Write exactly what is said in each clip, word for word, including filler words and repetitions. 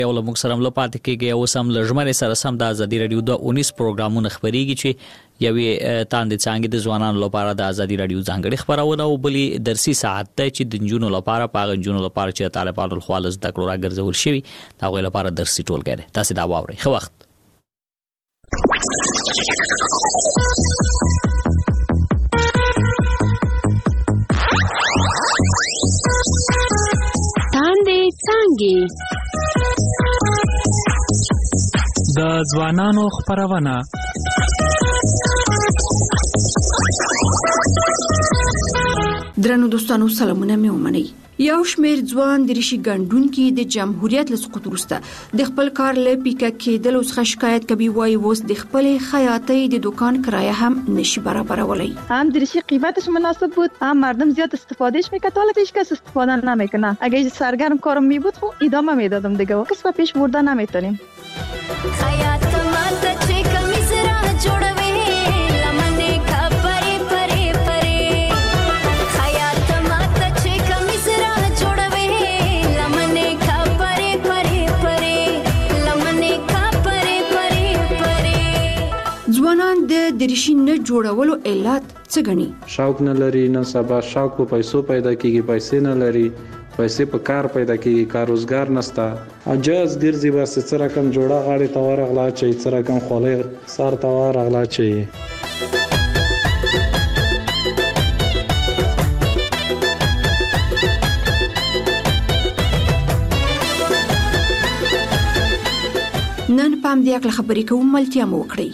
یو له موږ سره هم لپاره کېږي او سم لژمنې سره سم د ازادي رادیو د اونیس پروګرامونه خبريږي چې یوې تاندې څنګه د ځوانانو لپاره د ازادي رادیو ځانګړي خبرونه او بلی درسي ساعت ته چې د جنونو لپاره پاغ جنونو لپاره چې طالبانو خالص د کړو راګرځول شي دا غوې لپاره درسي ټولګری تاسو دا واوري خو وخت تاندې څنګه د ځوانانو خبرونه درنو دوستانو سلامونه مې ومنئ. یو شمېر ځوان د ریشي ګڼډونکي د جمهوریت له سقوط وروسته د خپل کار له پیکه کېدلو څخه شکایت کوي، وایي اوس د خپلې خیاطۍ د دکان کرایه هم نشي برابرولی. هم د ریشی قیمتش مناسب بود، هم مردم زیاد استفادهش میکرد. حالا هیچ کس استفاده نمیکنه. اگه سرگرم کارم می بود خب ادامه میدادم دیگه. و کس به پیش برده نمیتونیم. خیاط ماته چې کمیس را جوړوي لمنې کا پرې پرې پرې خیاط ماته چې کمیس را جوړوي لمنې کا پرې پرې پرې لمنې کا پرې پرې پرې. ځوانان د دریشي نه جوړولو علت څه ګڼي؟ شوق نه لري، نه سبا شوق په پیسو پیدا کیږي، پیسې نه لري، پیسې په کار پیدا کیږي، کار روزګار نشته. اجازه ګرځي بس څه رقم جوړه غاړي توار غلا چي، څه رقم خولې سار توار غلا چي. نن پام دې اکل خبرې کوم ملتیا مو وکړي.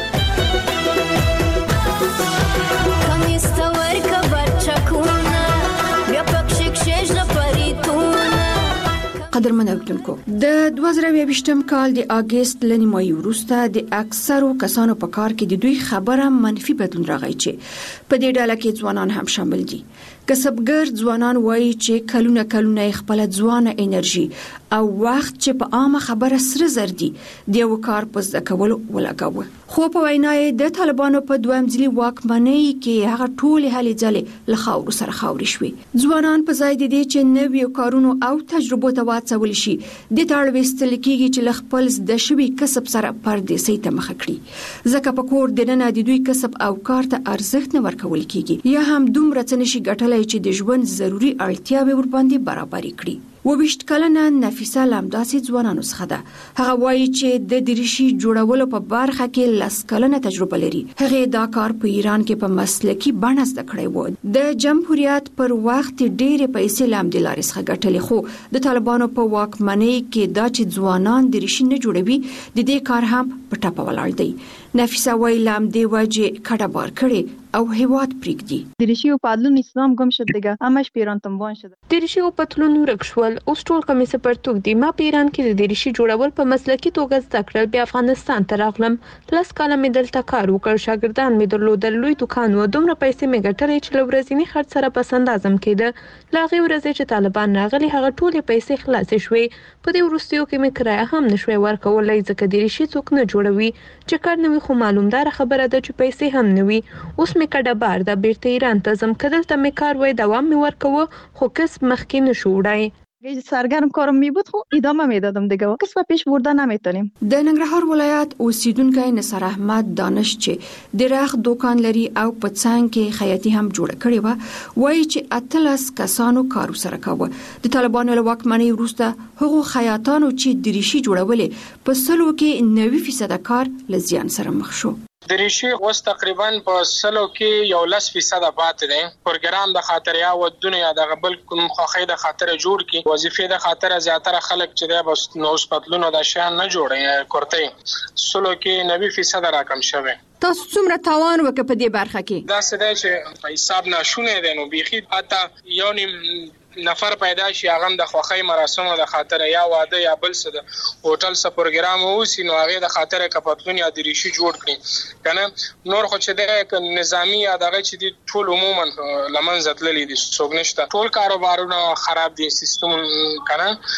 قدرمن اوریدونکو، د دوه زره یوویشتم کال د اگست ل نیمایي وروسته د اکثرو کسانو په کار کې د دوی خبره منفي بدلون راغی چې په دې ډله کې ځوانان هم شامل دي. کسبګر ځوانان وایي چې کلونه کلونه خپل ځوانه انرژي او وخت چې په عامه خبره سره زر دي د یو کار په زده کولو ولګاوه. خو په وینای د طالبانو په دویم ځلي واکمنۍ کې هغه ټولې هلې ځلې له خاورو سره خاورې شوې. ځوانان په ځای د دې چې نویو کارونو او تجربو ته واڅول شي د تاړ وستل کېږي چې له خپل د شوي کسب سره پردیسۍ ته مخه کړي، ځکه په کور دننه د دوی کسب او کار ته ارزښت نه ورکول کېږي یا هم دومره څه نشي ګټلای چې د ژوند ضروري اړتیاوې ورباندې برابرې کړي. وبشت کلنه نفیسه لمداسي ځوانانو څخه ده. هغه وایي چې د دریشي جوړولو په برخه کې لس کلنه تجربه لري. هغه دا کار په ایران کې په مسلکي بڼه زده کړی و. د جمهوریت پر وخت ډېرې پیسې لامدې لارې څخه ګټلې، خو د طالبانو په واکمنۍ کې دا چې ځوانان دریشي نه جوړوي د دې کار هم په ټاپه ولاړ دی. نفیسه وایي لامدې وجه کډه بار کړي او هیواد پریږدي. دریشی او پتلون اسلام گم شد دیگه، همش پیران تنبان شده. دریشی او پتلون ورک شول، اوس ټول کمیس پرتوک دی. ما په ایران کې د دریشي جوړول په مسلکي توګه زده کړل، بیا افغانستان ته راغلم. لس کاله مې دلته کار وکړ، شاګردان مې درلودل، لوی دکان و، دومره پیسې مې ګټلې چې له ورځني خرڅ سره پس اندازم کېده. له هغې ورځې چې طالبان راغلي هغه ټولې پیسې خلاصې شوې. په دې وروستیو کې مې کرایه هم نشوی ورکولی، ځکه دریشي څوک نه جوړوي. چې کار نه وي خو معلومداره خبره ده چې پیسې هم نه وي. اوس مې کډه بار ده، بیرته ایران ته ځم. که دلته مې کار وای دوام مې ورکوه، خو کسب مخکې نشو وړی. اگه سرگرم کارم می بود خب ادامه میدادم دیگه. و کس به پیش برده نمیتونیم. د ننګرهار ولایت اوسیدونکی نصر احمد دانش چې د رخ دکان لري او په څنګ کې خیاطي هم جوړه کړې و، وایي چې اتلس کسانو کار سره کاوه. د طالبانو له واکمنۍ وروسته هغو خیاطانو چې دریشي جوړولې په سلو کې نوي فیصد کار له زیان سره مخ شو. دریشي اوس تقریبا په سلو کې یو لس فیصد پاتې دی. پروګرام د خاطر یا ودونه یا د بل کوم خوخې د خاطر جوړ کی وظیفې د خاطر زیاتره خلک چې د بس نو پتلونو د شان نه جوړي کورته سلو کې نوي فیصد راکم شوه. تاسو څومره تاوان وکړ په دې برخه کې؟ دا څه دی چې په حساب ناشونه دي، نو بيخي اته یو نیم نفر پیدا شي هغه د خوخی مراسمو د خاطر یا واده یا بل څه د هوټل سره پروګرام ووسی، نو هغه د خاطر کپتون یا دریشي جوړ کړي کنه. نور خو چې د نظامی یا دغه چې د ټول عموما لمن زتللی دي څوک نشته، ټول کاروبارونه خراب دي سیستم کنه.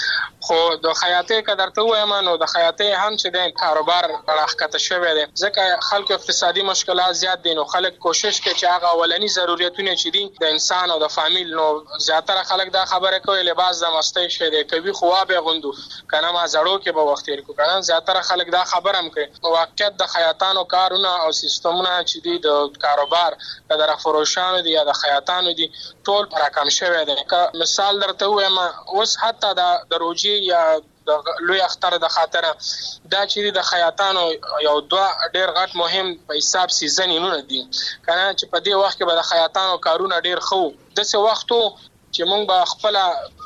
خو د خیاطۍ کدرته وایم نو د خیاطۍ هم چې د کاروبار راخته شوی دی ځکه خلکو اقتصادي مشکلات زیات دي نو خلک کوشش کوي چې هغه اولنی ضرورتونه چې دي د انسان او د فامیل نو زیاتره خلک دا خبره کوي لباس د مستی شه دی کوي خو به غوندو کنه ما زړو کې به وخت تیر کو کنه زیاتره خلک دا خبره هم کوي واقعیت د خیاطانو کارونه او سیستمونه چې دي د کاروبار د فروشانو دي یا د خیاطانو دي ټول راکم شوی دی مثال درته وایم اوس حتی د روجي یا د لوی اختر د خاطر دا چې د خیاطانو یو دوه ډیر غټ مهم په حساب سیزنونه دي کنه چې په دې وخت کې به د خیاطانو کارونه ډیر خو د څه وختو چې مونږ به خپل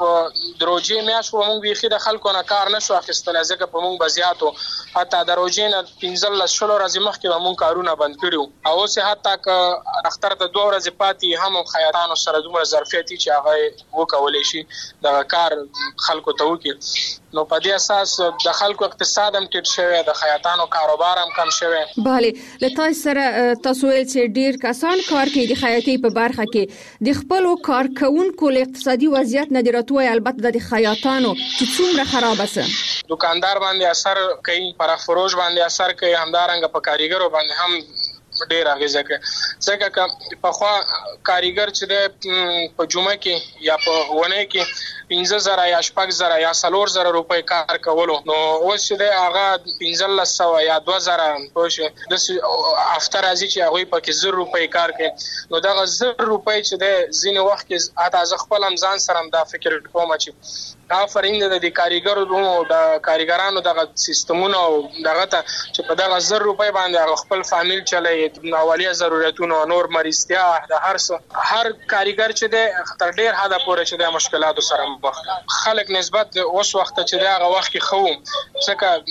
په دروجي میاش و مونږ بيخي د خلکو نه کار نشو اخیستل ځکه په مونږ بزیاتو حتی دروجي نه پنځل شلو ورځې مخکې به مونږ کارونه بند کړو او اوس حتی ک اختر ته دوه ورځې پاتې هم خیاطانو سره دومره ظرفیتي چې هغه وکولای شي د کار خلکو ته وکړي نو په دې اساس د خلکو اقتصاد هم ټیټ شوی د خیاطانو کاروبار هم کم شوی bale لته سره تاسو ول چې ډیر کسان کار کوي د خیاطۍ په برخه کې د خپل کارکونکو اقتصادي وضعیت نه دراتوي البته د خیاطانو چې څومره خراب است دکاندار باندې اثر کوي پر فروش باندې اثر کوي همدارنګ په کاریګرو باندې هم ډیر اغیزه کوي ځکه چې په خوا کاریګر چې د په جمعه کې یا په ونه کې پنځه زره یا شپږ زره یا څلور زره روپۍ کار کولو نو اوس چې د هغه پنځه سو یا دوه زره پوه د افتر ازي چې هغه په کې زر روپۍ کار کوي نو دا زر روپۍ چې د زینو وخت کې اته ځ خپل ځان سره دا فکر کوم چې آفرین د دې کاریګرو د کاریګرانو د سیستمونو دغه ته چې په دغه زر روپۍ باندې خپل فامیل چلای اولیه ضرورتونو نور مریضتیا د هر هر کاریګر چې د تر ډیر حد پورې چې د مشکلاتو سره مخ خلک نسبت اوس وخت چې دغه وخت کې خو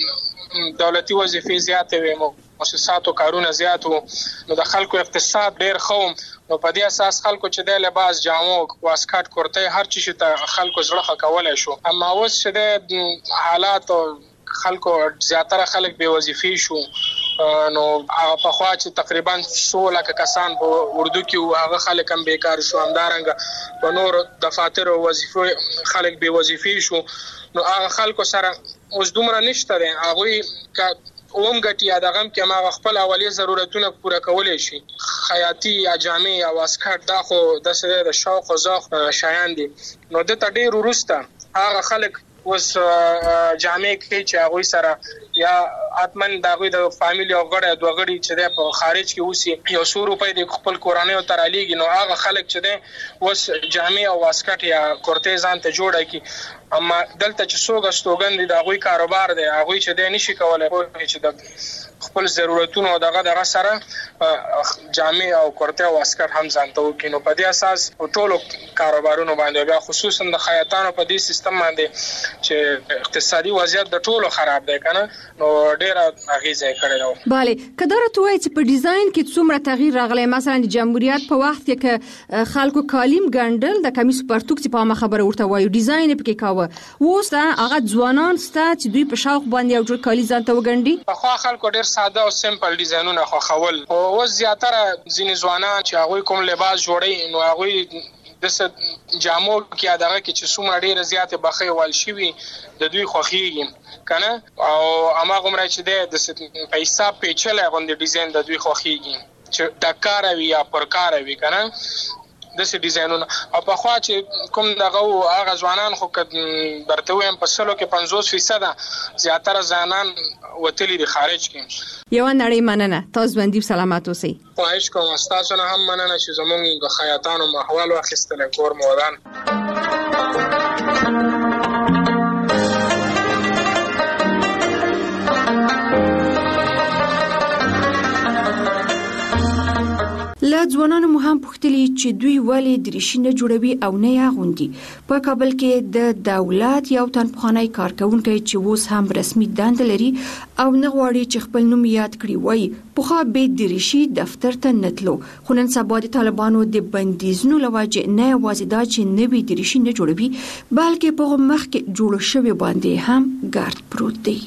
څنګه دولتي وظیفې زیاتې وي مؤسساتو کارونه زیات وو نو د خلکو اقتصاد ډیر خو نو په دې اساس خلکو چې د لباس جامو واسکټ کورته هر چی چې خلکو زړه کولای شو اما اوس چې د حالات خلکو زیاتره خلک بے وظیفې شو نو هغه په خوا چې تقریبا څو لک کسان په اردو کې هغه خلک هم بیکار شو همدارنګ په نور دفاتر او وظیفو خلک بے وظیفې شو نو هغه خلکو سره اوس دومره نشته دي هغه اوم غټي ادغم کې ما خپل اولیه ضرورتونه پوره کولای شي خیاطي یا جامع یا واسکټ دا خو د سره د شوق او ذوق شایان دي نو د تډیر ورسته هغه خلک اوس جامع کې چې هغه سره یا اتمن دغه د فامیل او غړي دوه غړي چې په خارج کې اوسي یو څو روپۍ د خپل کورانه او ترالیږي نو هغه خلک چې د اوس جامع او واسکټ یا کورتیزان ته جوړه کی اما دلته چې څوګه ستوګند د هغه کاروبار دی هغه چې د نشي کولای چې د خپل ضرورتونو دغه دغه سره جامع او کورته او واسکټ هم ځانته وکینو په دې اساس ټولو کاروبارونو باندې بیا خصوصا د خیاطانو په دې سیستم باندې چې اقتصادي وضعیت د ټولو خراب دی کنه نو ډیره اغیزه کړې نو bale کدارته وای چې په ډیزاین کې څومره تغییر راغلی مثلا د جمهوریت په وخت کې خلکو کالیم ګندل د کمیس پرتوک چې په ما خبره ورته وایو ډیزاین پکې کاوه ووس دا هغه ځوانان ستا چې دوی په شوق باندې یو جوړ کالی ځانته وګڼي په خو خلکو ډیر ساده او سمپل ډیزاینونه خو خول او اوس زیاتره ځینې ځوانان چې هغه کوم لباس جوړي نو هغه د جامو کې دغه کې چې څومره ډیره زیاته بخي وال شي د دوی خوخيږي کنه او اما کومره چې د پیسې پیچلې غونډه ډیزاین د دوی خوخيږي چې د کار وی یا پر کار وی کنه د سې ډیزاینونه او په خوا چې کوم دغه هغه ځوانان خو درته وایم په سلو کې پنځوس فیصد زیاتره ځانان وتلی د خارج کې یو نړۍ مننه تاسو باندې سلامات اوسئ خواهش کوم تاسو نه هم مننه چې زموږ د خیاطانو محوال واخیستل کور مودان لا ځوانانو مو هم پوښتلي چې دوی ولې دریشي نه جوړوي او نه یې اغوندي په کابل کې د دولت یو تن پخوانی کارکونکي چې اوس هم رسمي دنده لري او نه غواړي چې خپل نوم یاد کړي وایي پخوا به دریشي دفتر ته نتلو خو نن سبا د طالبانو د بندیزونو لوجه نه یوازې دا چې نوی دریشي نه جوړوي بلکې په مخ کې جوړ شوی باندې هم ګرد پروت دی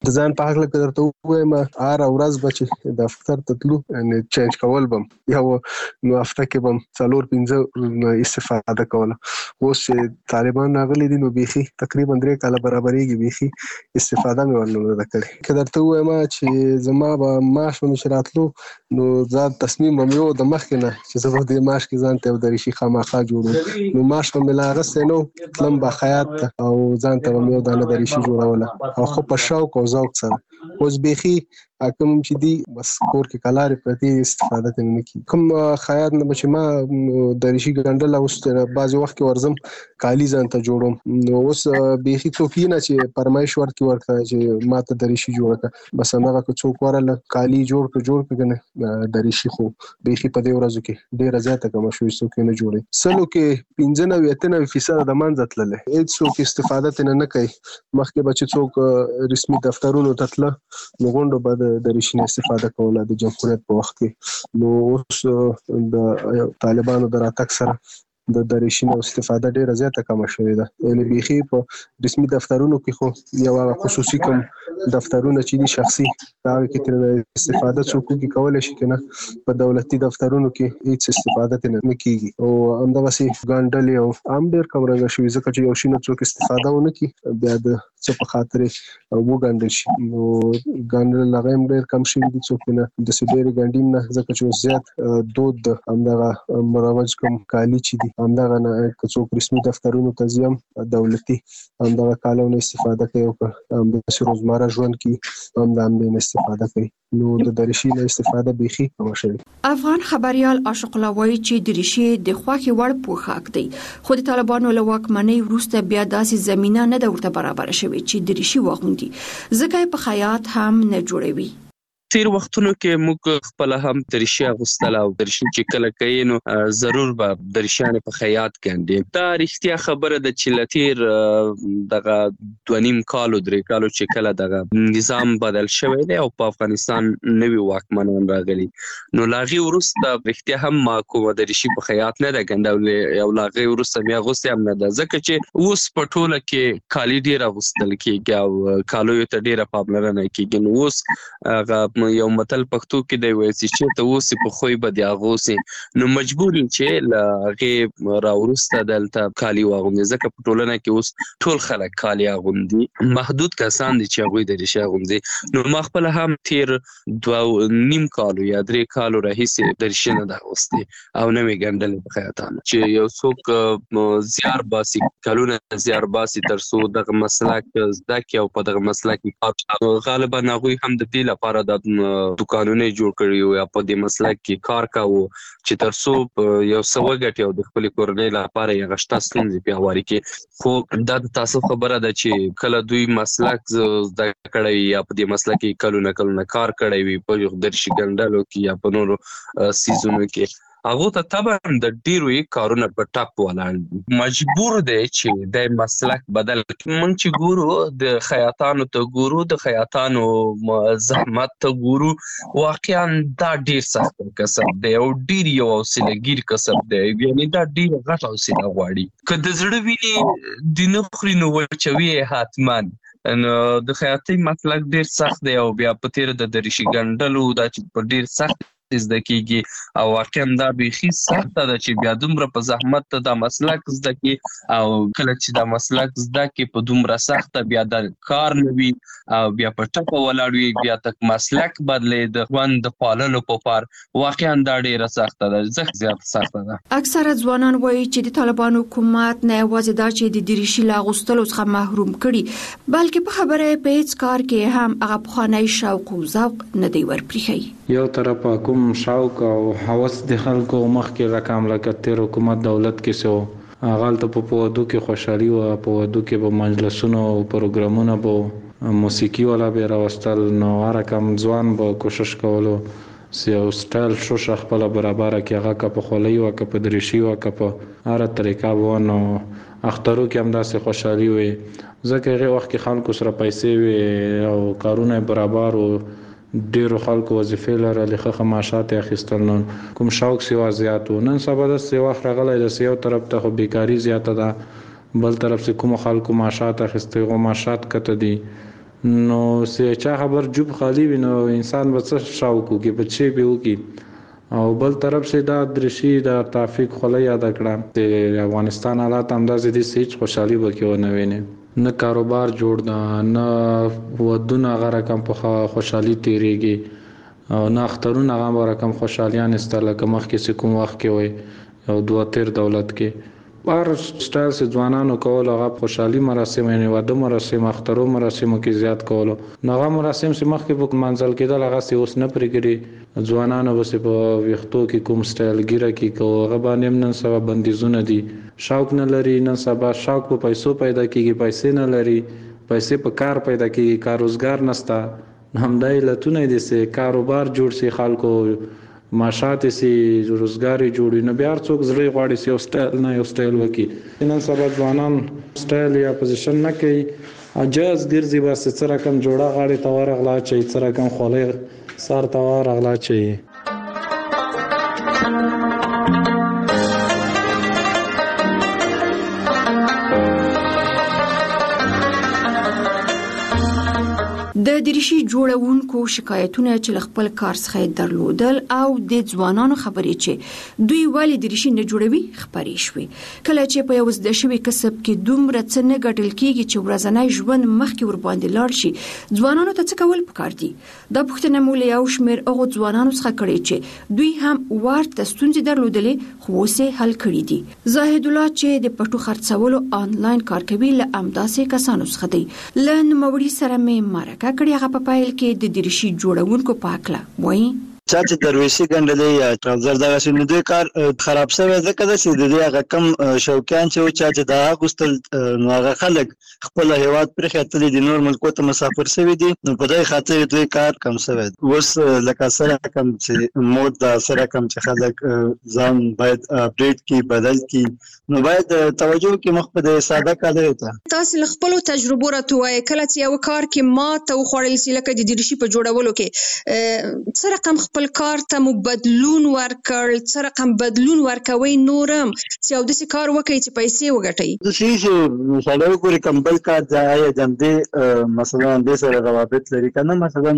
ځان په حق لکه درته وایم هر ورځ به چې دفتر ته تلو یعنې چینج کول به یو نو هفته کې به څلور پنځه استفاده کوله. اوس چې طالبان راغلي دي نو بیخي تقریبا درې کاله برابرېږي بیخي استفاده مې ورنه ده کړې. که درته ووایم چې زما به معاش به مې چې راتلو نو ځان تصمیم به مې و د مخکې نه چې زه به دې معاش کې ځان ته یو دریشي خامخا جوړوم. نو معاش به مې لا اخیستی نه و، تلم به خیاط ته او ځان ته به مې یو دانه دریشي جوړوله او خو په شوق او ذوق سره. اوس بیخي کوم چې دي بس کور کې کلارې پرتې استفاده ترې نه کېږي. کوم خیاط نه به چې ما دریشي ګنډله اوس بعضې وخت کې ورځم کالي ځان ته جوړوم. نو اوس بیخي څوک یې نه چې فرمایش ورکړي ورته چې ما ته دریشي جوړه کړه، بس هماغه که څوک ورله کالي جوړ کړه جوړ کړه که نه دریشي خو بیخي په دې ورځو کې ډېره زیاته کمه شوې، څوک یې نه جوړوي. سلو کې پنځه نوي اته نوي فیصده د منځه تللی، هېڅ څوک استفاده ترې نه کوي. مخکې به چې څوک رسمي دفترونو ته تله نو غونډو به د دریشي نه استفاده کوله د جمهوریت په وخت کې. نو اوس د طالبانو د راتګ سره د دریشي نه استفاده ډیره زیاته کمه شوې ده. یعنې بیخي په رسمي دفترونو کې خو یو هغه خصوصي کوم دفترونه چې دي شخصي هغه کې ترې استفاده څوک وکړي کولی شي که نه، په دولتي دفترونو کې هېڅ استفاده ترې نه کېږي. او همدغسې ګنډلې او هم ډېر کمرنګه شوي ځکه چې یو شي نه څوک استفاده ونه کړي بیا د څه په خاطر یې وګنډل شي. نو ګنډل هغه هم ډېر کم شوي دي، څوک یې نه داسې ډېرې ګنډي نه ځکه چې اوس زیات دود د همدغه مروج کوم کالي چې دي همدغه نه که څوک رسمي دفترونو ته ځي هم دولتي همدغه کالو نه استفاده کوي او که همداسې روزمره ژوند کې هم د همدې نه استفاده کوي. نو د دریشي نه استفاده بیخي کمه شوې. افغان خبریال عاشق الله وایي چې دریشي د خوښې وړ پوښاک دی، خو د طالبانو له واکمنۍ وروسته بیا داسې زمینه نه ده ورته برابره شوې چې دریشي واغوندي، ځکه یې په خیاط هم نه جوړوي. تیر وختونو کې موږ خپل هم دریشي اغوستله او دریشي چې کله کوي نو ضرور به دریشیانې په خیاط ګنډي. دا رښتیا خبره ده چې له تیر دغه دوه نیم کالو درې کالو چې کله دغه نظام بدل شوی دی او په افغانستان نوي واکمنان راغلي نو له هغې وروسته رښتیا هم ما کومه دریشي په خیاط نه ده ګنډولې او له هغې وروسته مې اغوستې هم نه ده، ځکه چې اوس په ټوله کې کالي ډېر اغوستل کېږي او کالیو ته ډېره پاملرنه کېږي. نو اوس هغه یو متل پښتو کې دی وایي چې ته اوسې په خوی به دې اغوسې، نو مجبور یم چې له هغې راوروسته دلته کالي واغوندي، ځکه په ټولنه کې اوس ټول خلک کالي اغوندي، محدود کسان دي چې هغوی دریشي اغوندي. نو ما خپله هم تیر دوه نیم کالو یا درې کالو راهیسې دریشي نه ده اغوستې او نه مې ګنډلې په خیاطانو. چې یو څوک زیار باسي کلونه زیار باسي تر څو دغه مسلک زده کړي او په دغه مسلک کې غالبا هغوی هم د دې لپاره د دکانونه جوړ کړي او یا په دې مسلک کې کار کاوه چې تر څو یو څه وګټي او د خپلې کورنۍ لپاره یې غشته ستونزې پیاوړې کړي. خو دا د تاسف خبره ده چې کله دوی مسلک زده کړی یا په دې مسلک کې کلونه کلونه کار کړی وي په دریشي ګنډلو کې یا په نورو سیزونو کې، هغه ته طبعا د ډیرو کارونه په ټاپ ولاړ مجبور دی چې د مسلک بدل کړي. مونږ چې ګورو د خیاطانو ته ګورو د خیاطانو زحمت ته ګورو، واقعا دا ډیر سخت کسب دی او ډیر یو حوصله‌ګیر کسب دی، یعنی دا ډیر غټ حوصله غواړي. که د زړه وینې د نه خوري نو وچوي حتماً. نو د خیاطۍ مسلک ډیر سخت دی او بیا په تېره د دریشي ګنډلو دا چې په ډیر سخت زده کېږي او واقعا دا بیخي سخته ده چې بیا دومره په زحمت ته دا مسلک زده کړي او کله چې دا مسلک زده کړي په دومره سخته بیا دا کار نه وي او بیا په ټپه ولاړ وي، بیا تک مسلک بدلی د ژوند د پاللو په پار، واقعا دا ډیره سخته ده، زښت زیاته سخته ده. اکثره ځوانان وایي چې د طالبانو حکومت نه یوازې دا چې د دریشي له اغوستلو څخه محروم کړي بلکې په خبره یې په هېڅ کار کې هم هغه پخوانی شوق او ذوق نه دی ورپرېښی. یو طرف کوم شوق او هوس د خلکو مخکې رقم لکه تیر حکومت دولت کې سو غلطه په پودو کې خوشحالي او په ودو کې به مجلسونو او پروګرامونه به موسیقي ولا به راوستل، نو هر کم ځوان به کوشش کولو سی او سټایل شو خپل برابر کې هغه که په خولۍ او که په دریشي او که په هر طریقه وونه اخترو کې هم داسې خوشحالي وي، ځکه هغه وخت کې خلکو سره پیسې وي او کارونه برابر او ډیرو خلکو وظیفې لرلې، ښه معاشات یې اخیستل، نو کوم شوق سیوا زیات و. نن سبا داسې وخت راغلی د یو طرف ته خو بیکاري زیاته ده، بل طرف چې کوم خلکو معاشات اخیستي هغو معاشات کته دي، نو سې چا خبر جوب خالی وي نو انسان به څه شاوکو کې بچي به وکي او بل طرف سے دا درشي دا ترافیک خله یاد کړه د افغانستان حالات همداسې دي چې خوشحالي وکړو نه ویني نه کاروبار جوړ ده نه ودونه غره کم په خوشحالي تیریږي او نه اخترونه هغه رقم خوشحالیان استله کوم کې کوم وخت کې وي او دوه تیر دولت کې بار سټایل سے ځوانانو کول هغه خوشحالي مراسم یعنی واده مراسم اخترو مراسمو کې زیات کول نو هغه مراسم چې مخکې په منځل کېدل هغه سي اوس نه پرېږي ځوانانو بس په وختو کې کوم سټایل ګیره کې کو هغه باندې نن سبا بندیزونه دي شوق نه لري نن سبا شوق په پیسو پیدا کیږي پیسې نه لري پیسې په کار پیدا کیږي کار روزګار نشته همدای لتونه دي سه کاروبار جوړ سي خلکو معاشات سي روزګاری جوړي نه بیا څوک زړه غواړي سي او سټایل نه یو سټایل وکي نن سبا ځوانان سټایل یا پوزیشن نه کوي اجازه ګرځي بس څه رقم جوړه غاړي تور غلا چي څه رقم خولې سار تور غلا چي د دریشي جوړونکو شکایتونه چې خپل کار څخه درلودل او د ځوانانو خبرې چې دوی ولی دریشي نه جوړوي خبرې شوې کله چې په یو ځد شوی کسب کې دومره څه نه ګټل کیږي چې ورځنی ژوند مخکې ور باندې لاړ شي ځوانانو ته څه کول پکار دي دا پوښتنه مو له یو شمېر هغه ځوانانو څخه کړې چې دوی هم ورته ستونزې درلودلې خو اوسې حل کړې دي زاهد الله چې د پټو خرڅولو آنلاین کار کوي له امداسې کسانو څخه دی لن موري سره مې مارکه کړي هغه په پایل کې د دریشي جوړونکو پاکله وایي چا چې درویشي ګنډلې یا ټراوزر دغه شنو دوی کار خراب شوی ځکه چې د دې هغه کم شوقیان چې چا چې دا غوستل نو هغه خلک خپل هیواد پر خاطر د نور ملکو ته مسافر شوی دي نو په دې خاطر دوی کار کم شوی اوس لکه سره کم چې مود دا سره کم چې خلک ځان باید اپډیټ کی بدل کی نو باید توجه کې مخ په ساده کار ته تاسو خپل تجربه راټوي کله چې یو کار کې ما ته خوړل سي لکه د دریشي په جوړولو کې سره کم خپل کار ته مو بدلون ورکړ څه رقم بدلون ورکوي نورم چې او د کار وکړي چې پیسې وګټي د شي مثلا کوم کمبل کار ځای جمدې مثلا د سره روابط لري کنه مثلا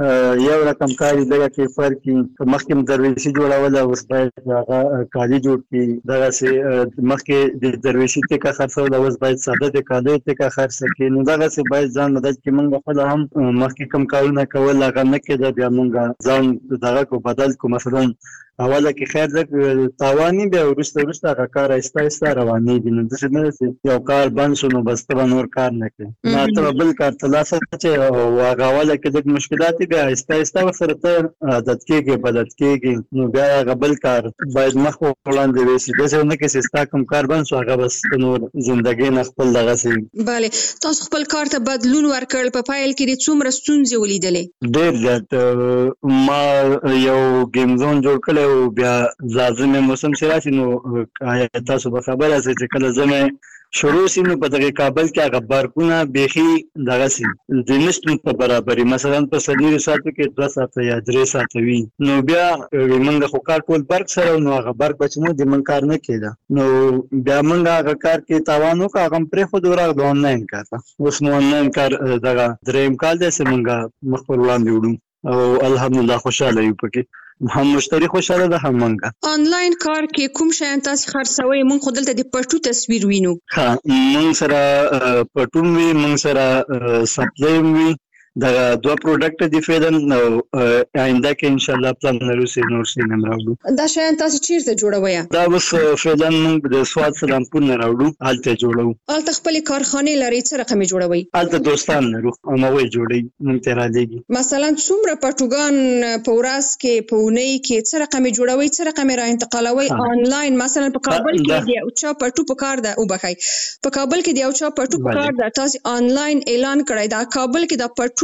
یو رقم کاری دغه کې فرق کی مخکې درویشي جوړول او هغه کالی جوړ کی دغه سي مخکې د درویشي ته کا خرڅول او باید ساده د کالی ته کا خرڅ کی نو دغه سي باید ځان مدد کی موږ خپل هم مخکې کم کارونه کول هغه نه کېده بیا موږ ځان دغه کو بدل کو مثلا اوله کې خیر د تاوانی به ورسته ورسته هغه کار ایسته ایسته رواني دي نو د څه نه یو کار بند شونه بس ته نور کار نه کوي نو ته بل کار تلاسه چې هغه اوله کې د مشکلات به ایسته ایسته سره ته عادت کېږي بدل کېږي نو بیا هغه بل کار باید مخ وړاندې وشي د څه نه کې سستا کوم کار بند شو هغه بس نور ژوندۍ نه خپل دغه سي bale تاسو خپل کار ته بدلون ورکړل په فایل کې د څومره ستونزې ولیدلې ډېر زیات ما یو گیم زون جوړ کړ او بیا لازم موسم شراشي نو تاسو به خبره سي چې کله زمه شروع سي نو په دغه کابل کې هغه بارکونه بيخي دغه سي د نشټ په برابرۍ مثلا په سړي ساتو کې دوه ساعته یا درې ساعته وي نو بیا موږ خو کار کول برک سره نو هغه برک بچمو د من کار نه کېده نو بیا موږ هغه کار کې تاوانو کا هغه پرې خو دوره د آنلاین کار اوس نو آنلاین کار دغه دریم کال د سیمنګ مخور وړاندې وړو او الحمدلله خوشاله یو پکې هم مشتری خوشاله ده هم منګه آنلاین کار کې کوم شیان تاسو خرڅوي مونږ خو دلته د پټو تصویر وینو ها مونږ سره پټو وی مونږ سره سپلای وی دا دوه پروډکټ دي فیدن نو آینده کې ان شاء الله پلان لرو سي نور سي نم راوړو دا شیان تاسو چیرته جوړوي دا بس فیدن موږ د سواد سلامپور نه راوړو حالته جوړو الته خپل کارخانه لري څه رقم جوړوي الته دوستان لرو نو وای جوړي مونږ ته را لګي مثلا څومره پټوګان په ورځ کې په ونی کې څه رقم جوړوي څه رقم را انتقالوي آنلاین مثلا په کابل کې دی او چا پټو په کار ده او بخای په کابل کې دی او چا پټو په کار ده تاسو آنلاین اعلان کړی دا کابل کې دا پټو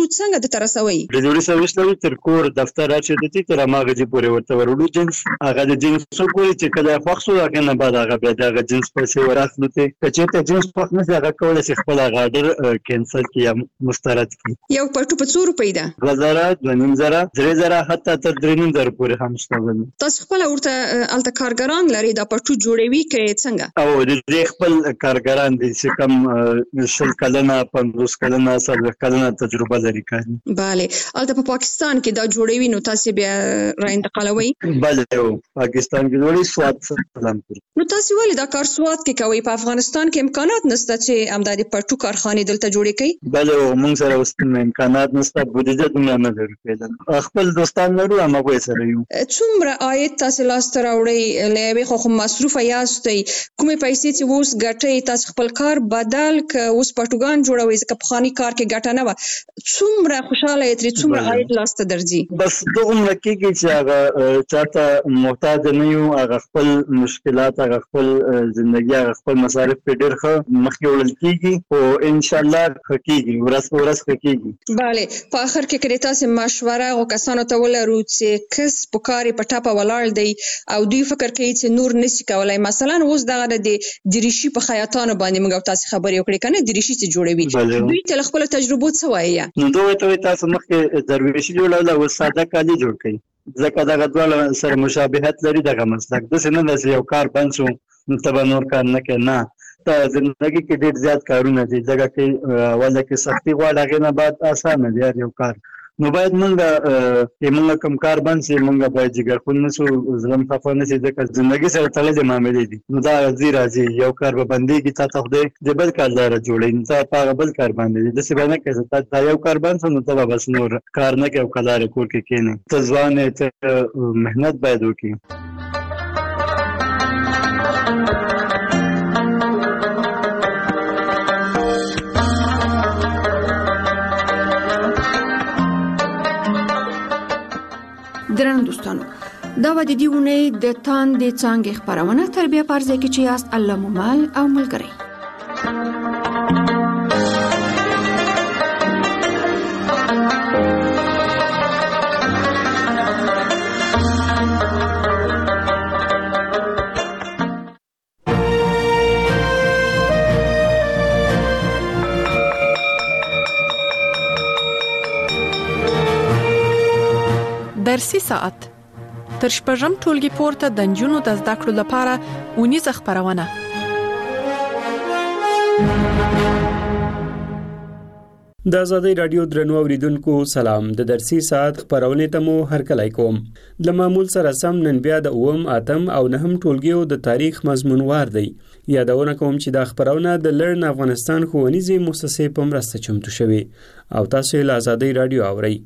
پټو څنګه د ترسوي د جوړې سرویس تر کور دفتر راځي د تي تر ماغه جی پورې ورته ورولو جنس هغه د جنس پورې چې کله خوښ شو هغه نه بعد هغه بیا د جنس پیسې وراسلو ته چې ته جنس خوښ نه هغه کولای شي خپل هغه آرډر کینسل کړي یا مسترد کړي یو پټو په څو روپۍ ده غزاره دونیم زره درې زره حتی تر درې زره پورې هم شته تاسو خپل ورته الته کارګران لري دا پټو جوړوي کې څنګه او د خپل کارګران دي چې کوم شل کلنه پنځوس کلنه څلور کلنه تجربه لري کوي bale الته په پاکستان کې دا جوړوي نو تاسو بیا را انتقالوي bale پاکستان کې جوړي سواد سلامپور نو تاسو ولې دا کار سواد کې کوي په افغانستان کې امکانات نشته چې امدادي پټو کارخانه دلته جوړې کړي bale موږ سره اوس امکانات نشته بودیجه دومره نه لري خپل دوستان لرو هم هغه سره یو څومره عاید تاسو لاسته راوړي لوي خو مصروف یاستئ کومې پیسې چې اوس ګټي تاسو خپل کار بدل ک اوس پټوګان جوړوي ځکه په خاني کار کې ګټه نه و څومره خوشاله یې تر څومره عاید لاسته درځي بس دغه مکیږي چې هغه چاته محتاج نه یو هغه خپل مشکلات هغه خپل ژوندۍ هغه خپل مصارف په ډېر ښه مخکې وړل کیږي او ان شاء الله کیږي ورځ په ورځ کیږي bale په اخر کې کړي تاسو مشوره او کسانو ته ولرو چې کس په کاري په ټاپه ولاړ دی او دوی فکر کوي چې نور نشي کولای مثلا اوس دغه د دریشي په خیاطانو باندې موږ تاسو خبرې وکړې کنه دریشي چې جوړوي دوی تل خپل تجربه څه وایي نو دوی ته تاسو مخکې درویشي جوړول او ساده کالي جوړ کړئ ځکه دغه ډول سره مشابهت لري دغه مسلک د سینه د یو کار بند شو تبه نور کار نه کوي نه ته زندگی کې ډېر زیات کارونه دي ځکه چې ولله کې سختي غواړي هغه نه بعد اسانه دی یو کار نو باید موږ چې موږ کوم کار بند شي موږ باید جګر خو نه شو ظلم خفه نه شي ځکه زندگی سره تړلې معاملې دي نو دا راځي راځي یو کار به بندېږي تا ته خدای د بل کار لاره جوړوي نو ته په بل کار باندې داسې به نه کوې تا یو کار بند شو نو ته به بس نور کار نه کوې او کلاره کور کې کښېنې ته ځوان یې ته محنت باید وکړې درنو دوستانو دا و د دې اونۍ د تاندې څانګې خپرونه تر بیا پرځای کې چې یاست الله مو مل او ملګری درسي ساعت تر شپږم ټولګي پورته د نجونو د زده کړو لپاره اونیزه خپرونه د آزادۍ رادیو درنو اوریدونکو سلام د درسي ساعت خپرونه ته مو هرکلی کوم د معمول سره سم نن بیا د اوم اتم او نهم ټولګیو د تاریخ مضمونوار دی یادونه کوم چې د خپرونه د لرن افغانستان ښوونیزې مؤسسې په مرسته چمتو شوی او تاسو یې له آزادۍ رادیو اورئ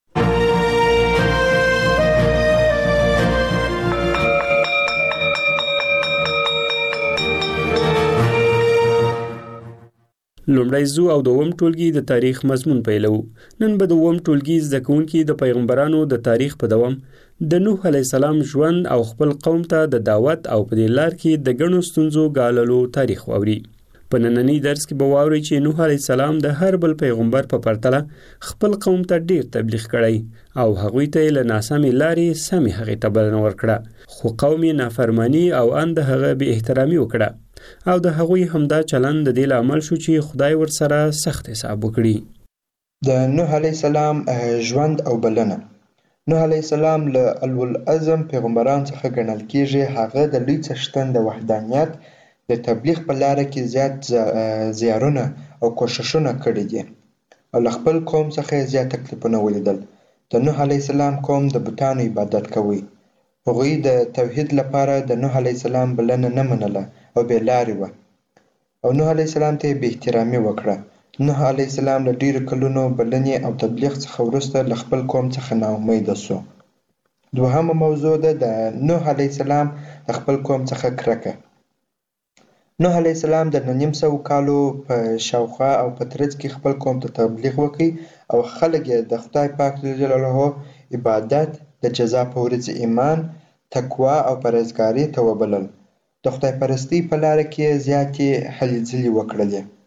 لومړی زو او دوم ټولګي د تاریخ مضمون پیلو نن به دوم ټولګي زده کوونکي د پیغمبرانو د تاریخ په دوام د نوح علی السلام ژوند او خپل قوم ته د دعوت او په دې لار کې د ګڼو ستونزو ګاللو تاریخ واوري په نننی درس کې به واوري چې نوح علی السلام د هر بل پیغمبر په پرتله خپل قوم ته ډیر تبلیغ کړی او هغوی ته له ناسمې لارې سمې هغې ته بلنه ورکړه خو قوم یې نافرمانی او ان د هغه بې احترامي وکړه او د هغوی همدا چلند د دې لامل شو چې خدای ورسره سخت حساب وکړي د نوح علی السلام ژوند او بلنه نوح علی السلام له الو العظم پیغمبران څخه ګڼل کیږي هغه د لوی څښتن د وحدانیت د تبلیغ په لار کې زیات زیارونه او کوششونه کړي دي او له خپل قوم څخه زیات تکلیفونه ولیدل د نوح علی السلام قوم د بتانو عبادت کوي هغوی د توحید لپاره د نوح علی السلام بلنه نه منله او بې لارې وه او نوح علیه السلام ته یې بې احترامي وکړه نوح علیه السلام له ډېرو کلونو بلنې او تبلیغ څخه وروسته له خپل قوم څخه ناامیده سو دوهمه موضوع ده د نوح علیه السلام د خپل قوم څخه کرکه نوح علیه السلام د نیم سوو کالو په شاوخوا او په ترڅ کې خپل قوم ته تبلیغ وکړي او خلک یې د خدای پاک جل جلاله عبادت د جزا په ورځ ایمان تقوا او پرهیزګاري ته وبلل د خدای پرستی په لاره کې زیاتې هلې ځلې وکړلې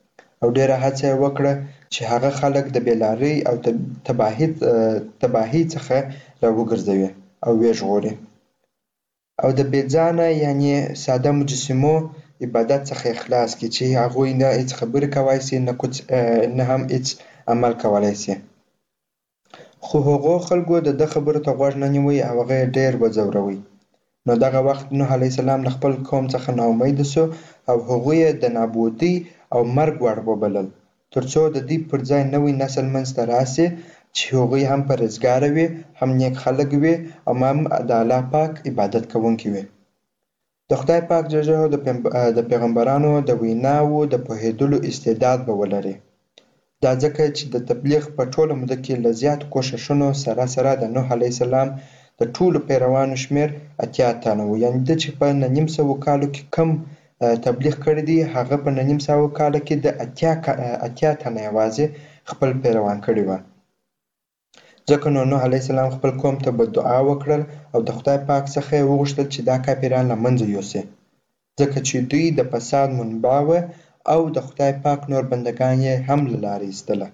او ډیره هڅه یې وکړه چې هغه خلک د بېلارۍ او تباهي تباهي څخه راوګرځوي او ویې ژغوري او د بېځانه یعنې ساده مجسمو عبادت څخه یې خلاص کړي چې هغوی نه هېڅ خبرې کولی شي نه کوڅ نه هم هېڅ عمل کولی شي. خو هغو خلکو د ده خبرو ته غوږ نه نیوی او هغه یې ډېر وځوروی. نو دغه وخت نوح علیه السلام له خپل قوم څخه ناامیده سو او هغوی یې د نابودۍ او مرګ وړ وبلل تر څو د دوی پر ځای نوی نسل منځته راسي چې هغوی هم پرهیزګاره وي، هم نیک خلک وي او هم د الله پاک عبادت کوونکي وي. د خدای پاک جل جلاله د پیغمبرانو د ویناوو د پوهېدلو استعداد به ولري. دا ځکه چې د تبلیغ په ټوله موده کې له زیاتو کوښښونو سره سره د نوح علیه السلام د ټولو پیروانو شمېر اتیا تنه و. یعنې ده چې په نه نیم سوو کالو کې کم تبلیغ کړی دی هغه په نه نیم سوو کاله کې د اتیا اتیا تنه یوازې خپل پیروان کړي وه. ځکه نو نوح علیه السلام خپل قوم ته به دعا وکړل او د خدای پاک څخه یې وغوښتل چې دا کافران له منځه یوسي، ځکه چې دوی د فساد منبع وه او د خدای پاک نور بندګان یې هم له لارې ایستله.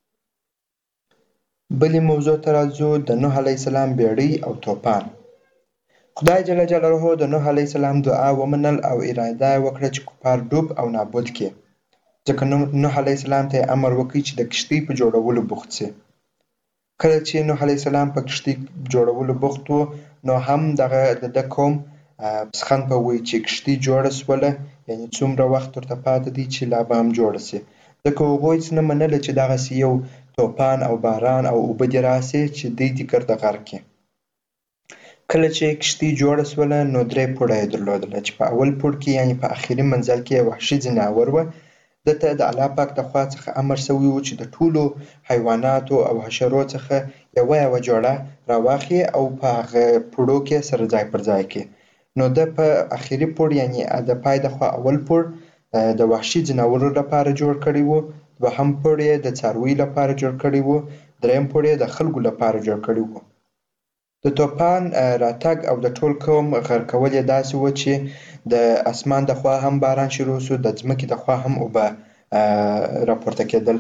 بلې موضوع ته راځو، د نوح علیه السلام بیړۍ او توپان. خدای جل جلاله د نوح علیه السلام دعا ومنل او اراده یې وکړه چې کفار ډوب او نابود کړي، ځکه نوح علیه السلام ته یې امر وکړ چې د کښتۍ په جوړولو بوخت شي. کله چې نوح علیه السلام په کښتۍ جوړولو بوخت و نو هم دغه د ده قوم پسخند به وایي چې کښتۍ جوړه سوله، یعنې څومره وخت ورته پاته دی چې لا به هم جوړه شي، ځکه هغوی هېڅ نه منله چې دغسې یو توپان او باران او اوبه دې راسي چې دوی دې ګرده غرق کړي. کله چې کښتۍ جوړه سوله نو درې پوړه یې درلودله چې په اول پوړ کې یعنې په اخري منزل کې یې وحشي ځناور وه. ده ته د الله پاک د خوا څخه امر سوی و چې د ټولو حیواناتو او حشرو څخه یوه یوه جوړه راواخلي او په هغه پوړو کې سره ځای پر ځای کړي. نو ده په اخري پوړ یعنې د پای د خوا اول پوړ د وحشي ځناورو لپاره جوړ کړی و، دوهم پوړ یې د څارویو لپاره جوړ کړی و، دریم پوړ یې د خلکو لپاره جوړ کړی و. د توپان راتګ او د ټول قوم غرقول یې داسې و چې د اسمان د خوا هم باران شروع سو، د ځمکې د خوا هم اوبه راپورته کېدل.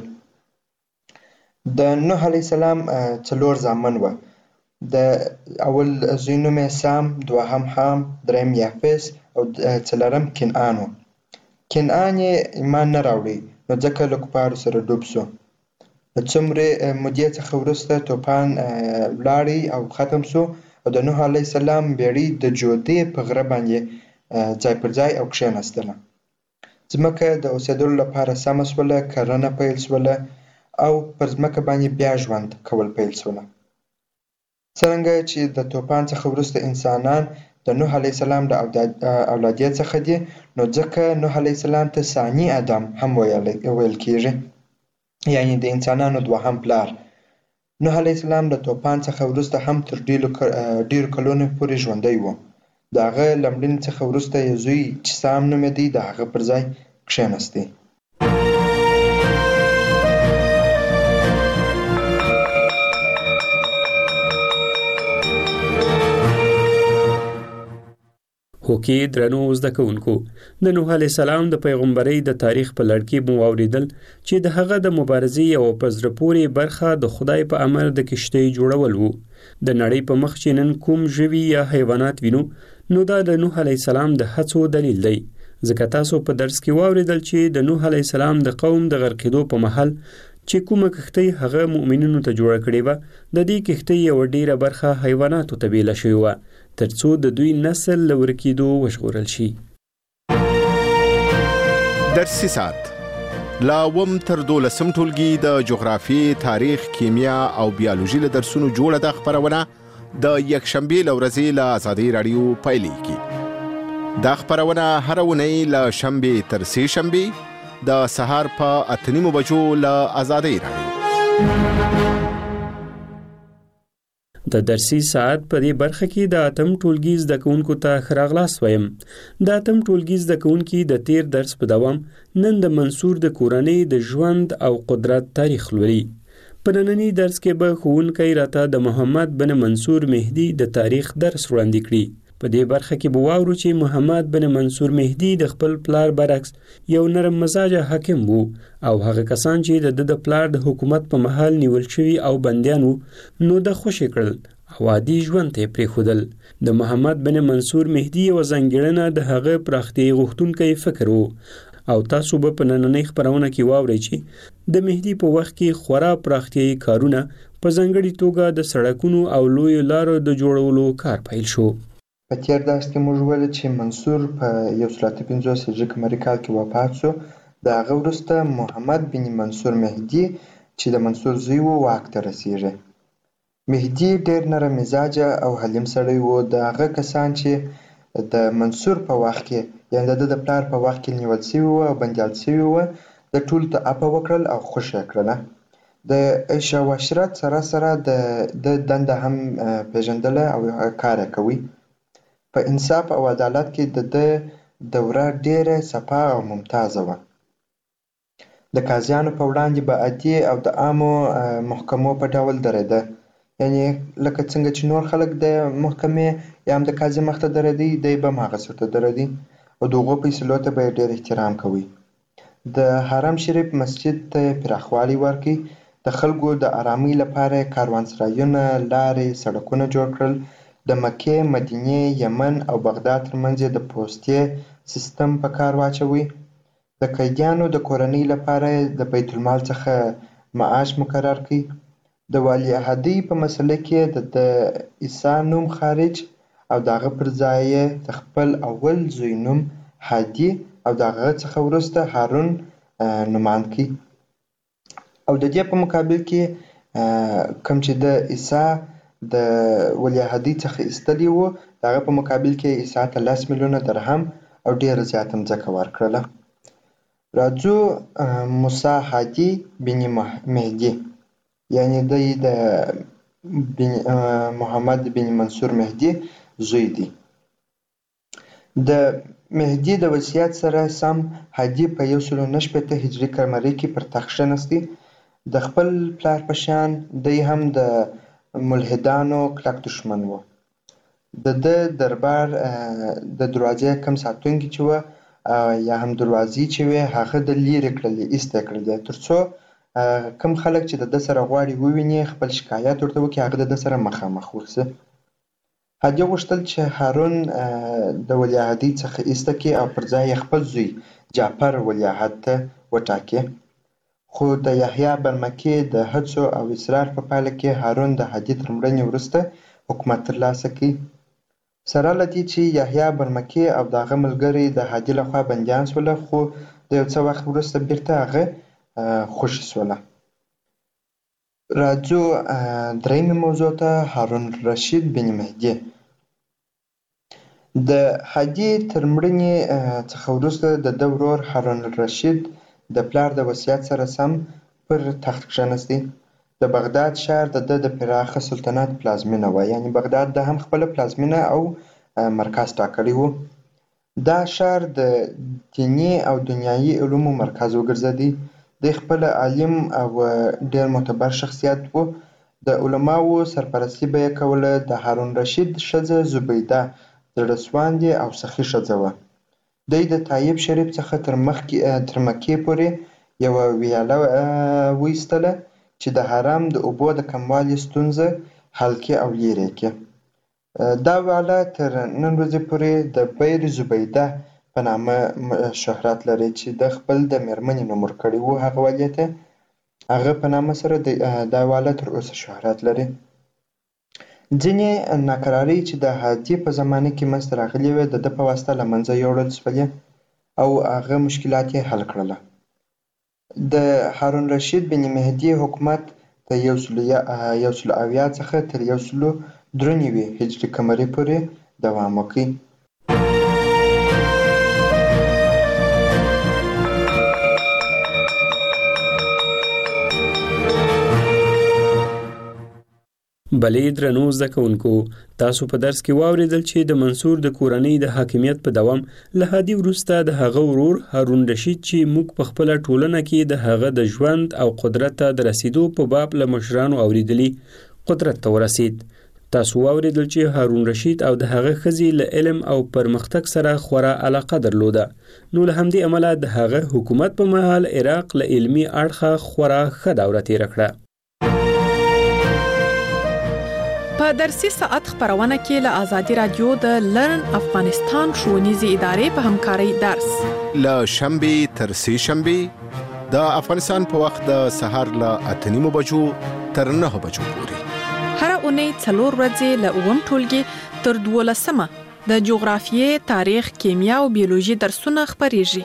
د نوح علیه السلام څلور زامن وه. د اول زوی نوم یې سام، دوهم حام، دریم یافس او څلورم کنعان و. کنعان یې ایمان نه راوړی نو ځکه له کفارو سره ډوب سو. له څومرې مودې څخه وروسته توپان ولاړی او ختم سو او د نوح علیه السلام بیړۍ د جودې په غره باندې ځای پر ځای او کښېناستله. ځمکه د اوسېدلو لپاره سمه سوله، کرنه پیل سوله او پر ځمکه باندې بیا ژوند کول پیل سوله. څرنګه چې د توپان څخه وروسته انسانان د نوح علیه السلام د اولادیې څخه دي نو ځکه نوح علیه السلام ته ثاني ادم هم ویل کېږي، یعنې د انسانانو دوهم پلار. نوح علیه السلام د توپان څخه وروسته هم تر ډېرو کلونو پورې ژوندی و. د هغه له مړینې څخه وروسته یې زوی چې سام نومېدی د هغه پر ځای کښېناستی. هوکې درنو زده کوونکو، د نوح علیه السلام د پیغمبرۍ د تاریخ په لړ کې مو واورېدل چې د هغه د مبارزې یوه په زړه پورې برخه د خدای په امر د کښتۍ جوړول و. د نړۍ په مخ چې نن کوم ژوي یا حیوانات وینو نو دا د نوح علیه السلام د هڅو دلیل دی، ځکه تاسو په درس کې واورېدل چې د نوح علیه السلام د قوم د غرقېدو په مهال چې کومه کښتۍ هغه مؤمنینو ته جوړه کړې وه، د دې کښتۍ یوه ډېره برخه حیواناتو ته بیله شوې وه تر څو د دوی نسل له ورکېدو وژغورل شي. درسي ساعت لا اووم تر دولسم ټولګي د جغرافیې، تاریخ، کیمیا او بیالوژي له درسونو جوړه ده خپرونه د یکشنبې له ورځې له ازادۍ راډیو پیلېږي. دا خپرونه هره اونۍ له شنبې تر سې شنبې د سهار په اته نیمو بجو له ازادۍ راډیو. د درسي ساعت په دې برخه کې د اتم ټولګي زده کوونکو ته ښه راغلاست وایم. د اتم ټولګي زده کوونکي د تیر درس په دوام نن د منصور د کورنۍ د ژوند او قدرت تاریخ لولي. په ننني درس کې به ښوونکی راته د محمد بن منصور مهدي د تاریخ درس وړاندې کړي. په دې برخه کې به واورو چې محمد بن منصور مهدي د خپل پلار برعکس یو نرم مزاجه حاکم وو او هغه کسان چې د د پلار د حکومت په محل نیول شوي او بندیان وو نو د خوشي کړل او عادي ژوند ته پرېښودل. د محمد بن منصور مهدي یوه ځانګړنه د هغه پراختیایي غوښتونکی فکر وو او تاسو به په نننۍ خپرونه کې واورئ چې د مهدي په وخت کې خورا پراختیایي کارونه په ځانګړې توګه د سړکونو او لویو لارو د جوړولو کار پیل شو. په تیر درس کې موږ ویل چې منصور په یو سل اته پنځوس هجري قمري کال کې وفات شو. د هغه وروسته محمد بن منصور مهدي چې د منصور زوی و واک ته رسیږي. مهدي ډېر نرم مزاجه او حلیم سړی و. د هغه کسان چې د منصور په وخت کې یعنې د د پلار په وخت کې نیول سوي وو او بندیان سوي وو د ټولو ته عفوه وکړل او خوښ یې کړله. د عیش او عشرت سره سره د د دنده هم پیژندله او کار یې کوي. په انصاف او عدالت کې د ده دوره ډېره صفا او ممتازه وه. د قاضیانو په وړاندې به عادي او د عامو محکمو په ډول درېده، یعنې لکه څنګه چې نور خلک د محکمې یا هم د قاضي مخ ته درېدی دی به هم هغسې ورته درېدی او د هغو فیصلو ته به یې ډېر احترام کوي. د حرم شریف مسجد ته یې پراخوالی ورکړی. د خلکو د ارامۍ لپاره یې کاروانسرایونه، لارې، سړکونه جوړ کړل. د مکې، مدینې، یمن او بغداد ترمنځ یې د پوستې سیستم په کار واچوي. د قیدیانو د کورنۍ لپاره یې د بیت المال څخه معاش مقرر کړي. د ولیعهدۍ په مسله کې د د عیسی نوم خارج او د هغه پر ځای یې د خپل اول زوی نوم هادي او د هغه څخه وروسته هارون نومان کړي. او د دې په مقابل کې کوم چې د عیسی د ولیعهدۍ څخه ایستلي وو د هغه په مقابل کې عیسی ته لس میلیونه درهم او ډېره زیاته مځکه ورکړله. راځو موسی هادي بن مهدي یعنې دی د محمد بن منصور مهدي زوی دی. د مهدي د وصیت سره سم هادي په یو سل نهه شپېته هجري قمري کې پر تخت کښېنستی. د خپل پلار په شان دی هم د ملحدانو کلک دښمن و. د ده دربار د دروازې کم ساتونکي چې وه یا هم دروازې چې وې هغه د لیرې کړلې، ایسته یې کړلې تر څو کم خلک چې د ده سره غواړي وویني خپل شکایت ورته وکړي هغه د ده سره مخامخ ورسي. هادي غوښتل چې هارون د ولیعهدۍ څخه ایسته کړي او پر ځای یې خپل زوی جعفر ولیعهد ته وټاکي. خو د یحیی برمکي د هڅو او اصرار په پایله کې هارون د هادي تر مړینې وروسته حکومت ترلاسه کړي. سره له دې چې یحیی برمکي او د هغه ملګري د هادي لخوا بندیان شوله خو د یو څه وخت وروسته بیرته هغه خوشي شوله. راځو درېیمې موضوع ته، هارون رشید بن مهدي. د هادي تر مړینې څخه وروسته د ده ورور هارون رشید د پلار د وصیت سره سم پر تخت کښېنستی. د بغداد ښار د ده د پراخه سلطنت پلازمینه وه، یعنې بغداد د هم خپله پلازمینه او مرکز ټاکلی و. دا ښار د دیني او دنیایي علومو مرکز وګرځېدی. دی خپله عالم او ډېر معتبر شخصیت و. د علماوو سرپرستي به یې کوله. د هارون رشید ښځه زبیده زړه سواندې او سخي ښځه وه. دی د طایب شریف څخه تر مکې پورې یوه ویاله وایستله چې د حرم د اوبو د کموالي ستونزه حل کړي او لرې کړي. دا ویاله تر نن ورځې پورې د بیر زبیده په نامه شهرت لري چې د خپل د مېرمنې نوم ورکړی و هغه ویالې ته. هغه په نامه سره دا ویاله تر اوسه شهرت لري. ځینې ناکرارۍ چې د هادي په زمانه کې منځته راغلې وې د ده په واسطه له منځه یوړل شولې او هغه مشکلات یې حل کړله. د هارون رشید بن مهدي حکومت د یو سل اویا څخه تر یو سل درې نوي هجري قمري پورې دوام وکړي. بلې درنو زده کوونکو، تاسو په درس کې واورېدل چې د منصور د کورنۍ د حاکمیت په دوام له هادي وروسته د هغه ورور هارون رشید چې موږ په خپله ټولنه کې د هغه د ژوند او قدرت ته د رسیدو په باب له مشرانو اورېدلي قدرت ته ورسید. تاسو واوریدل چې هارون رشید او د هغه ښځې له علم او پرمختګ سره خورا علاقه درلوده، نو له همدې امله د هغه حکومت په مهال عراق له علمي اړخه خورا ښه دوره تېره کړه. په درسي ساعت خبرونه کې له آزادي رادیو د لرن افغانستان ښوونیزې ادارې په همکارۍ درس له شنبې تر سې شنبې د افغانستان په وخت د سهار له اته نیمو بجو تر نهه بجو پورې. هر اونۍ څلور ورځې له اووم ټولګي تر دولسمه د جغرافیې، تاریخ، کیمیا او بیولوژي درسونه خبرېږي.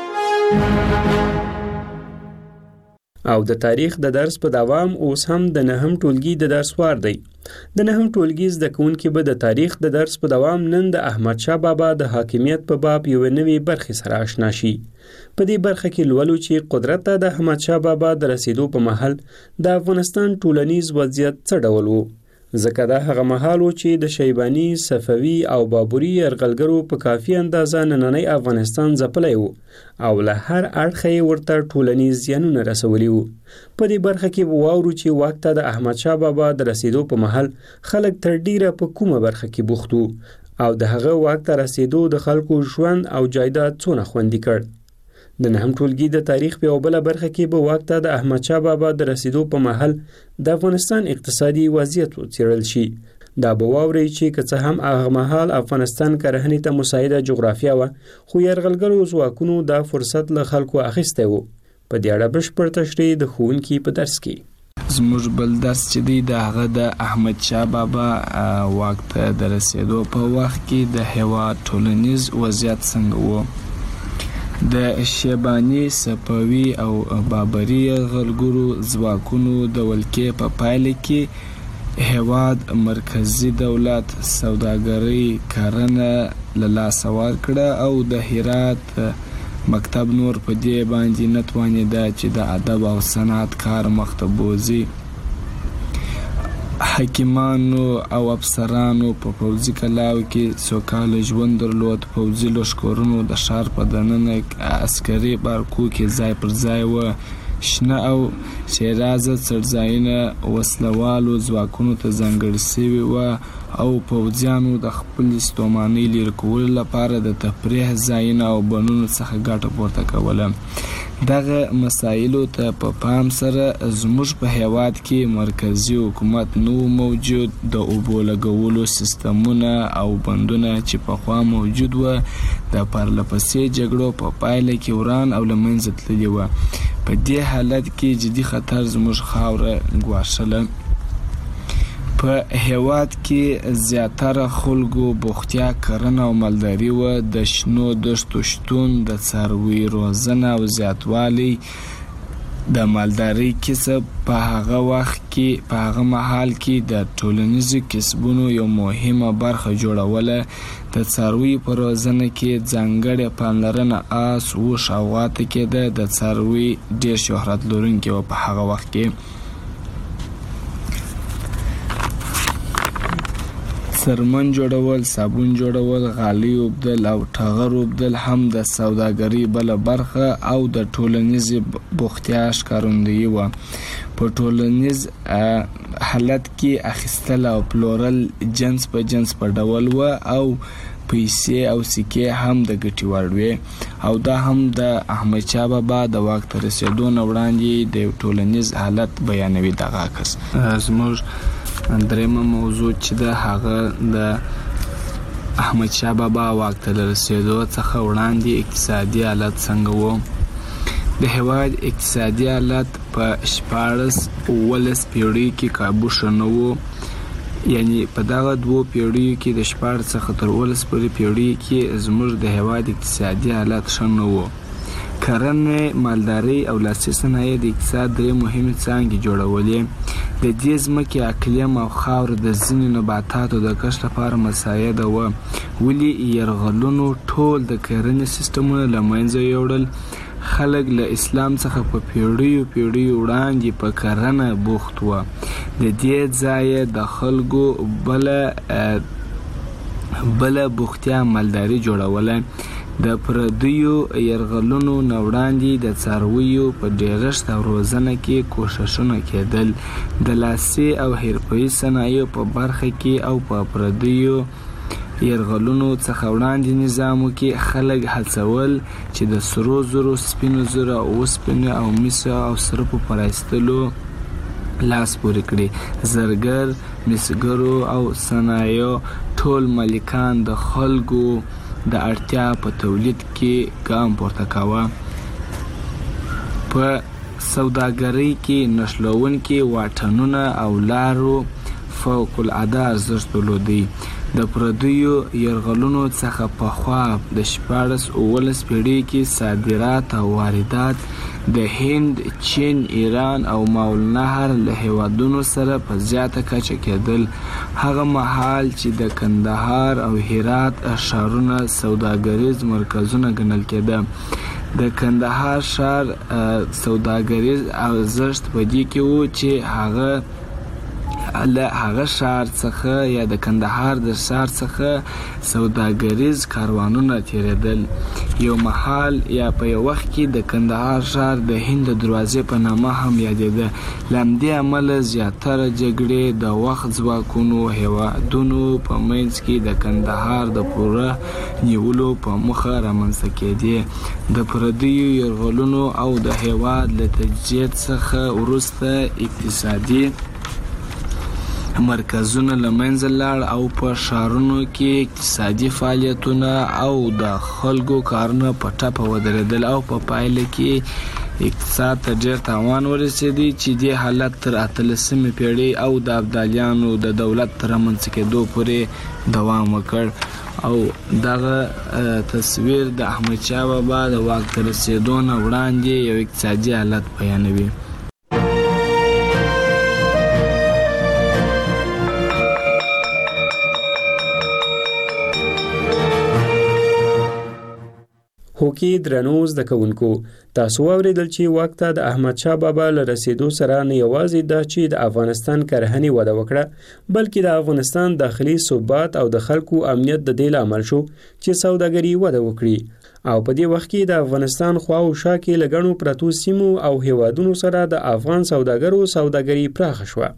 او د تاریخ د درس په دوام اوس هم د نهم ټولګي د درس وار دی. د نهم ټولګي زده کوونکي به د تاریخ د درس په دوام نن د احمد شاه بابا د حاکمیت په باب یو نوې برخې سره آشنا شي. په دې برخه کې لولو چې قدرت ته د احمد شاه بابا د رسیدو په مهال د افغانستان ټولنیز وضعیت څه ډول و، ځکه دا هغه مهال و چې د شیباني، صفوي او بابري یرغلګرو په کافي اندازه نننی افغانستان ځپلی و او له هر اړخه یې ورته ټولنیز زیانونه رسولي وو. په دې برخه کې به واورو چې واک ته د احمد شاه بابا د رسیدو په مهال خلک تر ډیره په کومه برخه کې بوخت وو او د هغه واک ته رسیدو د خلکو ژوند او جایداد څونه خوندي کړ. د نهم ټولګي د تاریخ په یوه بله برخه کې به واک ته د احمد شاه بابا د رسیدو په مهال د افغانستان اقتصادي وضعیت وڅېړل شي. دا به واورئ چې که څه هم هغه مهال افغانستان کرهنې ته مساعده جغرافیه وه، خو یرغلګرو ځواکونو دا فرصت له خلکو اخیستی و. په دې اړه بشپړ تشریح د ښوونکي په درس کې. زموږ بل درس چې دی د هغه د احمد شاه بابا واک ته د رسیدو په وخت کې د هېواد ټولنیز وضعیت څنګه و. د شیباني، صفوي او بابري یرغلګرو ځواکونو د ولکې په پایله کې هېواد مرکزي دولت سوداګرۍ کرنه له لاسه ورکړه او د هرات مکتب نور په دې باندې نه توانېده چې د ادب او صنعت کار مخته بوځي. حکیمانو او افسرانو په پوځي کلاو کې سوکاله ژوند درلود. پوځي لښکرونو د ښار په دننه عسکري بارکو کې ځای پر ځای و. شنه او شیرازه څړځایونه وسلوالو ځواکونو ته ځانګړي شوي وه او پوځیانو د خپلې ستومانۍ لرې کولو لپاره د تفریح ځایونه او بڼونو څخه ګټه پورته کوله. دغه مسایلو ته په پام سره زموږ په هیواد کې مرکزي حکومت نو موجود، د اوبو لګولو سیستمونه او بندونه چې پخوا موجود و د پرلهپسې جګړو په پایله کې وران او له منځه تللي وه. په دې حالت کې جدي خطر زموږ خاوره ګواښله. په هیواد کې زیاتره خلکو بوختیا کرنه او مالداري وه. د شنو دښتو شتون، د څاروي روزنه او زیاتوالی د مالدارۍ کسب په هغه وخت کې په هغه مهال کې د ټولنیزو کسبونو یو مهمه برخه جوړوله. د څارویو په روزنه کې ځانګړې پاملرنه آس، اوښ او غوا ته کېده. د څاروي ډېر شهرت لرونکي وه په هغه وخت کې. څرمن جوړول، صابون جوړول، غالۍ اوبدل او ټغر اوبدل هم د سوداګرۍ بله برخه او د ټولنیزې بوختیا ښکارندویي وه. په ټولنیز حالت کې اخیستل او پلورل جنس په جنس په ډول وه او پیسې او سکې هم د ګټې وړ وې او دا هم د احمد شاه بابا د واک ته رسېدو نه وړاندې د یو ټولنیز حالت بیانوي. دغه عکس زموږ درېیمه موضوع چې د هغه د احمد شاه بابا واک ته د رسېدو څخه وړاندې اقتصادي حالت څنګه و. د هېواد اقتصادي حالت په شپاړس اوولس پیړیو کې کابو ښه نه و. یعنی په دغه دوو پیړیو کې د شپاړس څخه تر اوولس پورې پیړیو کې زموږ د هېواد اقتصادي حالت ښه نه و. کرنه، مالداري او لاسي صنایع د اقتصاد درې مهمې څانګې جوړولې. د دې ځمکې اقلیم او خاوره د ځینو نباتاتو د کښت لپاره مساعده وه، ولې یرغلونو ټول د کرنې سیستمونه له منځه یوړل. خلک له اسلام څخه په پیړیو پیړیو وړاندې په کرنه بوخت وه. د دې ځایه د خلکو بله بله بوختیا مالداري جوړوله. د پردیو يرغلونو نوړاندې د څارویو په ډیرښت او روزنه کې کوششونه کېدل. د لاسي او حرفوي صنایعو په برخه کې او په پردیو يرغلونو څخه وړاندې نظامو کې خلک هڅول چې د سرو زرو، سپینو زرو، اوسپنې او مسو او سرپو پر ایستلو لاس پورې کړي. زرګر، مسګرو او صنایعو ټول مالکان د خلکو د اړتیا په تولید کې ګام پورته کاوه. په سوداګرۍ کې نښلوونکي واټنونه او لارو فوق العاده ارزښت درلودی. د پردیو يرغلونو څخه پخوا د شپاړس اوولس پیړۍ کې صادرات او واردات د هند، چین، ایران او ماول نهر له هیوادونو سره په زیاته کچه کېدل. هغه مهال چې د کندهار او هرات ښارونه سوداګریز مرکزونه ګڼل کېده. د کندهار ښار سوداګریز ارزښت په دې کې و چې هغه له هغه ښار څخه یا د کندهار د ښار څخه سوداګریز کاروانونه تیریدل. یو مهال یا په یو وخت کې د کندهار ښار د هند دروازې په نامه هم یادېده. له همدې امله زیاتره جګړې د وخت ځواکونو هیوادونو په منځ کې د کندهار د پوره نیولو په موخه رامنځته کېدې. د پردیو یرغلونو او د هیواد له تجزیې څخه وروسته اقتصادي مرکزونه له منځه لاړ او په ښارونو کې اقتصادي فعالیتونه او د خلکو کارونه په ټپه ودرېدل او په پایله کې اقتصاد ته ډېر تاوان ورسېدی چې دې حالت تر اتلسمې پیړۍ او د ابدالیانو د دولت تر رامنځته کېدو پورې دوام وکړ. او دغه تصویر د احمدشاه بابا د واک ته رسېدو نه وړاندې یو اقتصادي حالت بیانوي. هوکي درنو زده کوونکو، تاسو واوریدل چې واک ته د احمد شاه بابا له رسیدو سره نه یوازې دا چې د افغانستان کرهنې وده وکړه، بلکې د افغانستان داخلي ثبات او د خلکو امنیت د دې لامل شو چې سوداګري وده وکړي. او په دې وخت کې د افغانستان خوا او شا کې لګڼو پرتو سیمو او هیوادونو سره د افغان سوداګرو سوداګري پراخه شوه.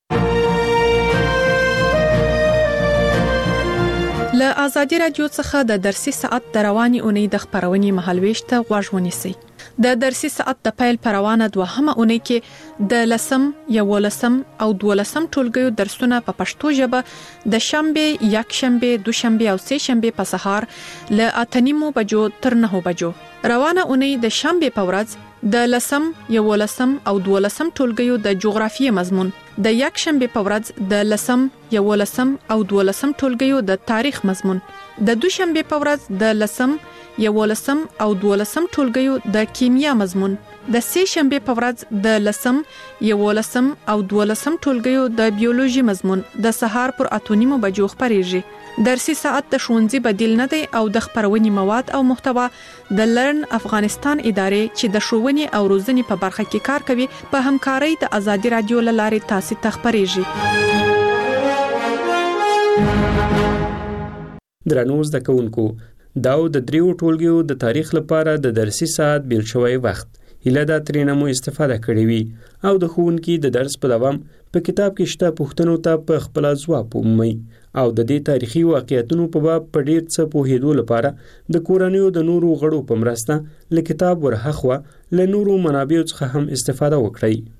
له آزادي رادیو څخه د درسي ساعت د رواني اونۍ د خبرونې مهالويش ته غوږ ونیسئ. د درسي ساعت د پیل پروانه دوهمه اونۍ کې د لسم، یولسم او دولسم ټولګیو درسونه په پښتو ژبه د شنبه، یک شنبه، دوشنبه او سه شنبه په سهار له اتنیمو بجو تر نهو بجو. روانه اونۍ د شنبه په ورځ د لسم، یولسم او دولسم ټولګیو د جغرافیې مضمون، د یک شنبه په ورځ د لسم، یولسم او دولسم ټولګیو د تاریخ مضمون، د دوشنبه په ورځ د لسم، یولسم او دولسم ټولګیو د کیمیا مضمون، د سه شنبه په ورځ د لسم، یولسم او دولسم ټولګیو د بیولوژي مضمون د سهار پر اتونیمو بجو خبريږي. درسي ساعت د ښوونځي بدیل نه دی او د خبرونې مواد او محتوا د لرن افغانستان ادارې چې د ښوونې او روزنې په برخه کې کار کوي په همکارۍ د آزادي رادیو لارې تاسو ته خبريږي. درنو زده کوونکو، دا د دریو ټولګیو د تاریخ لپاره د درسي ساعت بیل شوی وخت هیله دا ترېنه مو استفاده کړې وي او د ښوونکي د درس په دوام په کتاب کې شته پوښتنو ته په خپل ځواب ومومئ او د دې تاریخي واقعیتونو په باب په ډیر څه پوهېدو لپاره د کورنیو د نورو غړو په مرسته له کتاب ورهاخوا له نورو منابعو څخه هم استفاده وکړئ.